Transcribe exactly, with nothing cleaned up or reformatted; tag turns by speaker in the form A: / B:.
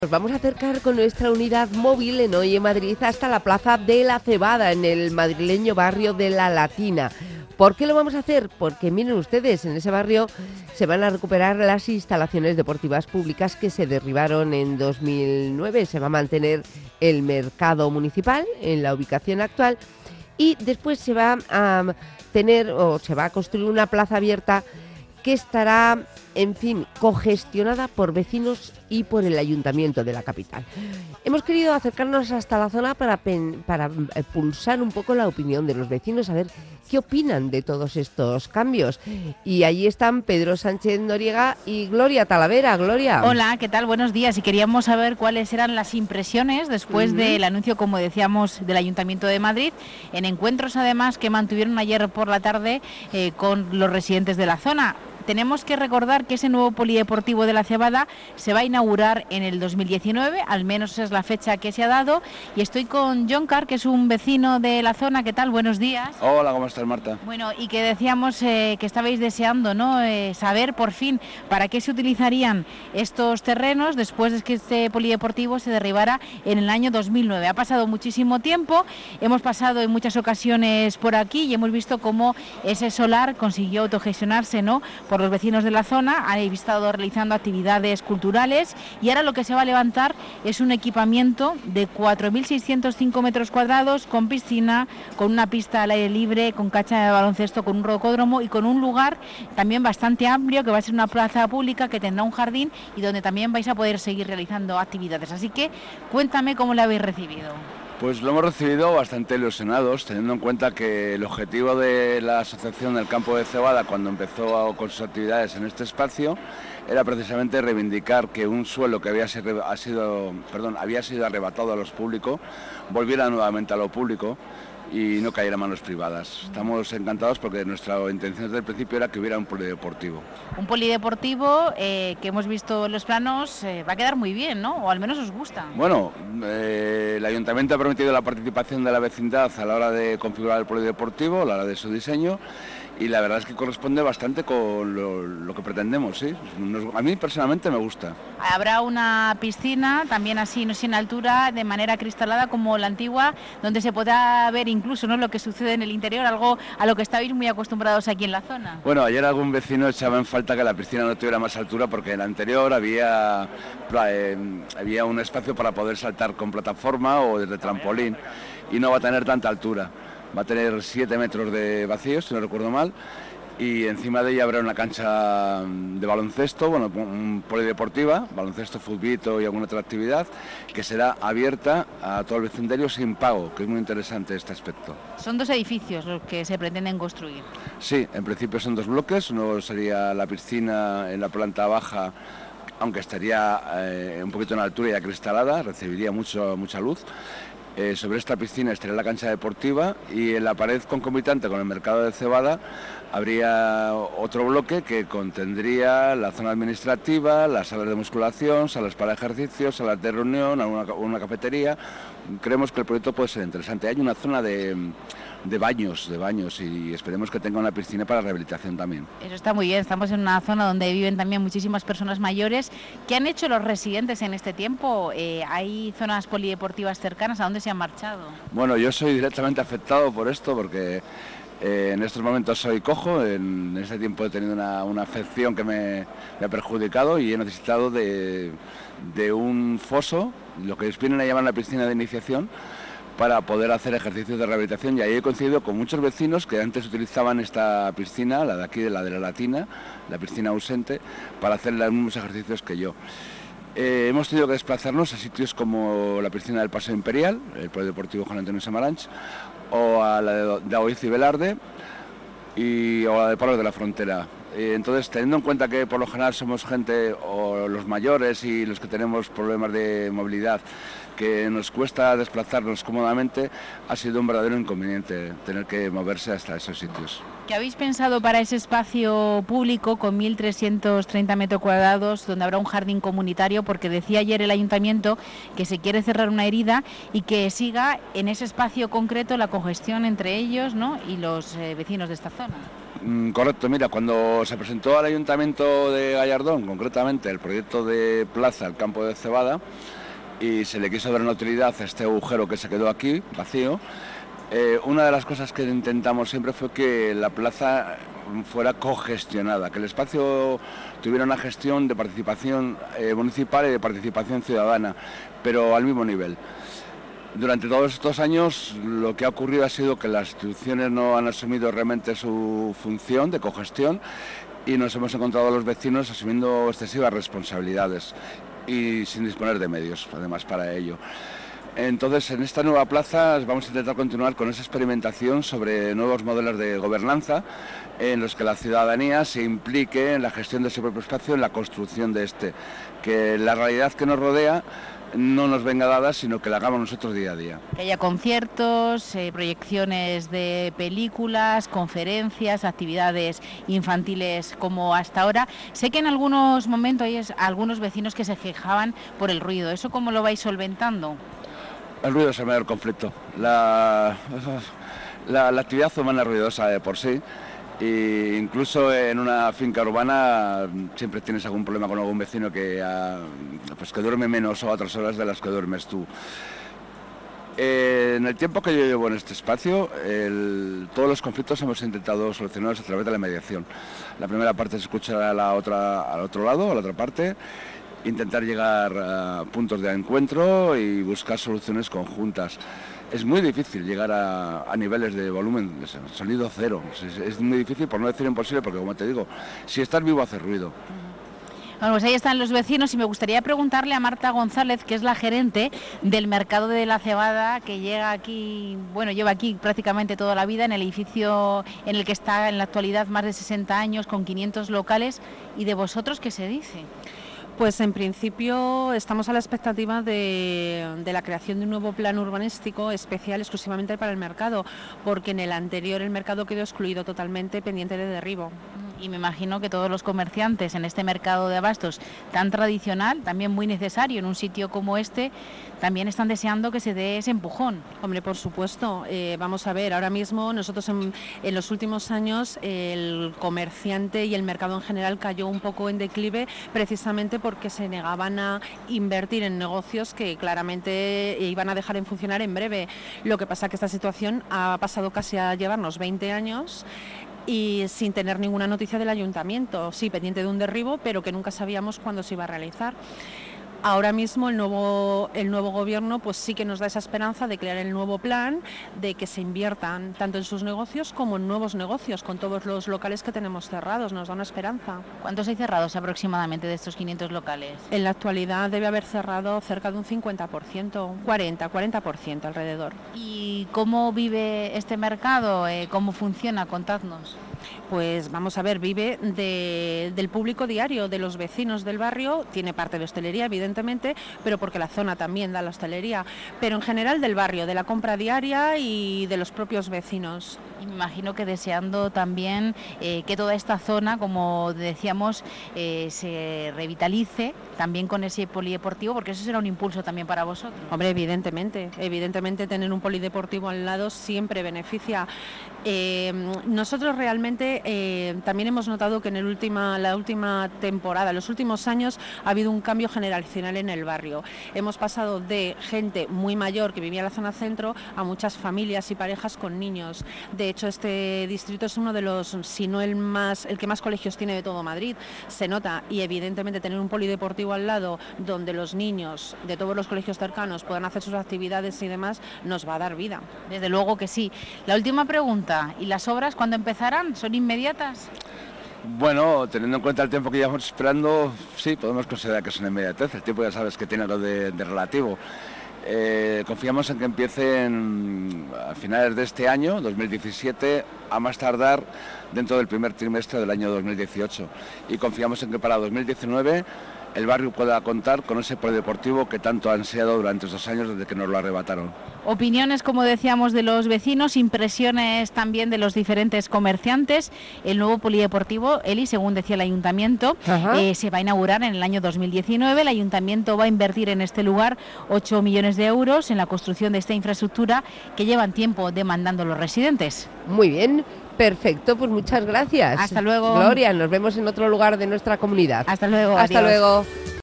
A: Nos vamos a acercar con nuestra unidad móvil en Hoy en Madrid hasta la Plaza de la Cebada, en el madrileño barrio de La Latina. ¿Por qué lo vamos a hacer? Porque miren ustedes, en ese barrio se van a recuperar las instalaciones deportivas públicas que se derribaron en dos mil nueve. Se va a mantener el mercado municipal en la ubicación actual y después se va a tener o se va a construir una plaza abierta que estará, en fin, congestionada por vecinos y por el ayuntamiento de la capital. Hemos querido acercarnos hasta la zona para, pen, para pulsar un poco la opinión de los vecinos, a ver qué opinan de todos estos cambios. Y allí están Pedro Sánchez Noriega y Gloria Talavera. Gloria.
B: Hola, ¿qué tal? Buenos días. Y queríamos saber cuáles eran las impresiones después uh-huh. del anuncio, como decíamos, del Ayuntamiento de Madrid, en encuentros además que mantuvieron ayer por la tarde eh, con los residentes de la zona. Tenemos que recordar que ese nuevo polideportivo de la Cebada se va a inaugurar en el dos mil diecinueve, al menos esa es la fecha que se ha dado, y estoy con John Carr, que es un vecino de la zona. ¿Qué tal? Buenos días.
C: Hola, ¿cómo estás, Marta?
B: Bueno, y que decíamos eh, que estabais deseando, ¿no?, eh, saber por fin para qué se utilizarían estos terrenos después de que este polideportivo se derribara en el año dos mil nueve. Ha pasado muchísimo tiempo, hemos pasado en muchas ocasiones por aquí y hemos visto cómo ese solar consiguió autogestionarse, ¿no?, por los vecinos de la zona. Han estado realizando actividades culturales y ahora lo que se va a levantar es un equipamiento de cuatro mil seiscientos cinco metros cuadrados, con piscina, con una pista al aire libre, con cancha de baloncesto, con un rocódromo y con un lugar también bastante amplio, que va a ser una plaza pública que tendrá un jardín y donde también vais a poder seguir realizando actividades. Así que cuéntame cómo lo habéis recibido.
C: Pues lo hemos recibido bastante ilusionados, teniendo en cuenta que el objetivo de la Asociación del Campo de Cebada, cuando empezó con sus actividades en este espacio, era precisamente reivindicar que un suelo que había sido, ha sido, perdón, había sido arrebatado a los públicos volviera nuevamente a lo público y no cayera en manos privadas. Estamos encantados porque nuestra intención desde el principio era que hubiera un polideportivo.
B: Un polideportivo eh, que hemos visto en los planos eh, va a quedar muy bien, ¿no? O al menos os gusta.
C: Bueno, eh, el Ayuntamiento ha permitido la participación de la vecindad a la hora de configurar el polideportivo, a la hora de su diseño, y la verdad es que corresponde bastante con lo, lo que pretendemos, ¿sí? Nos, a mí personalmente me gusta.
B: Habrá una piscina, también así, no sé, en altura, de manera acristalada como la antigua, donde se podrá ver incluso, ¿no?, lo que sucede en el interior, algo a lo que estáis muy acostumbrados aquí en la zona.
C: Bueno, ayer algún vecino echaba en falta que la piscina no tuviera más altura, porque en la anterior había, eh, había un espacio para poder saltar con plataforma o desde trampolín, y no va a tener tanta altura. Va a tener siete metros de vacío, si no recuerdo mal, y encima de ella habrá una cancha de baloncesto, bueno, un polideportiva, baloncesto, futbito y alguna otra actividad, que será abierta a todo el vecindario sin pago, que es muy interesante este aspecto.
B: Son dos edificios los que se pretenden construir.
C: Sí, en principio son dos bloques. Uno sería la piscina en la planta baja, aunque estaría eh, un poquito en altura y acristalada, recibiría mucho, mucha luz. Eh, sobre esta piscina estaría la cancha deportiva y en la pared concomitante con el mercado de Cebada habría otro bloque que contendría la zona administrativa, las salas de musculación, salas para ejercicios, salas de reunión, una, una cafetería. Creemos que el proyecto puede ser interesante. Hay una zona de, de baños, de baños y esperemos que tenga una piscina para rehabilitación también.
B: Eso está muy bien. Estamos en una zona donde viven también muchísimas personas mayores. ¿Qué han hecho los residentes en este tiempo? Eh, ¿Hay zonas polideportivas cercanas? ¿A dónde se han marchado?
C: Bueno, yo soy directamente afectado por esto porque eh, en estos momentos soy cojo. En este tiempo he tenido una, una afección que me, me ha perjudicado y he necesitado de, de un foso, lo que vienen a llamar la piscina de iniciación, para poder hacer ejercicios de rehabilitación, y ahí he coincidido con muchos vecinos que antes utilizaban esta piscina, la de aquí, la de la Latina, la piscina ausente, para hacer los mismos ejercicios que yo. Eh, hemos tenido que desplazarnos a sitios como la piscina del Paseo Imperial, el Polideportivo Juan Antonio Samaranch, o a la de Daoiz y Velarde, y, o a la de Palos de la Frontera. Eh, entonces, teniendo en cuenta que por lo general somos gente, o los mayores y los que tenemos problemas de movilidad, que nos cuesta desplazarnos cómodamente, ha sido un verdadero inconveniente tener que moverse hasta esos sitios.
B: ¿Qué habéis pensado para ese espacio público con mil trescientos treinta metros cuadrados, donde habrá un jardín comunitario? Porque decía ayer el Ayuntamiento que se quiere cerrar una herida y que siga en ese espacio concreto la congestión entre ellos, ¿no?, y los eh, vecinos de esta zona.
C: Mm, correcto, mira, cuando se presentó al Ayuntamiento de Gallardón, concretamente el proyecto de plaza al campo de Cebada, y se le quiso dar una utilidad a este agujero que se quedó aquí, vacío, eh, una de las cosas que intentamos siempre fue que la plaza fuera cogestionada, que el espacio tuviera una gestión de participación eh, municipal y de participación ciudadana, pero al mismo nivel. Durante todos estos años lo que ha ocurrido ha sido que las instituciones no han asumido realmente su función de cogestión y nos hemos encontrado los vecinos asumiendo excesivas responsabilidades y sin disponer de medios, además, para ello. Entonces, en esta nueva plaza vamos a intentar continuar con esa experimentación sobre nuevos modelos de gobernanza en los que la ciudadanía se implique en la gestión de su propio espacio, en la construcción de este, que la realidad que nos rodea no nos venga dada, sino que la hagamos nosotros día a día.
B: Que haya conciertos, eh, proyecciones de películas, conferencias, actividades infantiles como hasta ahora. Sé que en algunos momentos hay algunos vecinos que se quejaban por el ruido. ¿Eso cómo lo vais solventando?
C: El ruido es el mayor conflicto. La, la, la actividad humana es ruidosa de por sí. E incluso en una finca urbana siempre tienes algún problema con algún vecino que, uh, pues que duerme menos o a otras horas de las que duermes tú. Eh, en el tiempo que yo llevo en este espacio, el, todos los conflictos hemos intentado solucionarlos a través de la mediación. La primera parte es escuchar a la otra, al otro lado, a la otra parte, intentar llegar a puntos de encuentro y buscar soluciones conjuntas. Es muy difícil llegar a, a niveles de volumen, de sonido cero. Es, es muy difícil, por no decir imposible, porque como te digo, si estás vivo hace ruido.
B: Bueno, pues ahí están los vecinos y me gustaría preguntarle a Marta González, que es la gerente del mercado de la cebada, que llega aquí, bueno, lleva aquí prácticamente toda la vida, en el edificio en el que está en la actualidad más de sesenta años, con quinientos locales. ¿Y de vosotros qué se dice?
D: Pues en principio estamos a la expectativa de, de la creación de un nuevo plan urbanístico especial exclusivamente para el mercado, porque en el anterior el mercado quedó excluido totalmente, pendiente de derribo.
B: Y me imagino que todos los comerciantes en este mercado de abastos tan tradicional, también muy necesario en un sitio como este, también están deseando que se dé ese empujón.
D: Hombre, por supuesto. Eh, vamos a ver, ahora mismo nosotros en, en los últimos años el comerciante y el mercado en general cayó un poco en declive precisamente porque se negaban a invertir en negocios que claramente iban a dejar en funcionar en breve. Lo que pasa es que esta situación ha pasado casi a llevarnos veinte años y sin tener ninguna noticia del ayuntamiento, sí, pendiente de un derribo, pero que nunca sabíamos cuándo se iba a realizar. Ahora mismo el nuevo, el nuevo gobierno pues sí que nos da esa esperanza de crear el nuevo plan, de que se inviertan tanto en sus negocios como en nuevos negocios, con todos los locales que tenemos cerrados, nos da una esperanza.
B: ¿Cuántos hay cerrados aproximadamente de estos quinientos locales?
D: En la actualidad debe haber cerrado cerca de un cincuenta por ciento, cuarenta, cuarenta por ciento alrededor.
B: ¿Y cómo vive este mercado? Eh, ¿Cómo funciona? Contadnos.
D: Pues vamos a ver, vive de, del público diario, de los vecinos del barrio, tiene parte de hostelería evidentemente, pero porque la zona también da la hostelería, pero en general del barrio, de la compra diaria y de los propios vecinos.
B: Y me imagino que deseando también eh, que toda esta zona, como decíamos, eh, se revitalice también con ese polideportivo, porque eso será un impulso también para vosotros.
D: Hombre, evidentemente, evidentemente tener un polideportivo al lado siempre beneficia. Eh, nosotros realmente eh, también hemos notado que en el última, la última temporada, en los últimos años, ha habido un cambio generacional en el barrio. Hemos pasado de gente muy mayor que vivía en la zona centro a muchas familias y parejas con niños. De hecho, este distrito es uno de los, si no el más, el que más colegios tiene de todo Madrid. Se nota, y evidentemente tener un polideportivo al lado donde los niños de todos los colegios cercanos puedan hacer sus actividades y demás, nos va a dar vida.
B: Desde luego que sí. La última pregunta, ¿y las obras cuándo empezarán? ¿Son inmediatas?
C: Bueno, teniendo en cuenta el tiempo que llevamos esperando, sí, podemos considerar que es una inmediatez. El tiempo ya sabes que tiene algo de, de relativo. Eh, confiamos en que empiecen a finales de este año, dos mil diecisiete, a más tardar dentro del primer trimestre del año dos mil dieciocho. Y confiamos en que para dos mil diecinueve el barrio pueda contar con ese polideportivo que tanto ha ansiado durante estos años desde que nos lo arrebataron.
B: Opiniones, como decíamos, de los vecinos, impresiones también de los diferentes comerciantes. El nuevo polideportivo, Eli, según decía el ayuntamiento, eh, se va a inaugurar en el año dos mil diecinueve. El ayuntamiento va a invertir en este lugar ocho millones de euros en la construcción de esta infraestructura que llevan tiempo demandando los residentes.
A: Muy bien. Perfecto, pues muchas gracias.
B: Hasta luego.
A: Gloria, nos vemos en otro lugar de nuestra comunidad.
B: Hasta luego.
A: Hasta
B: adiós.
A: luego.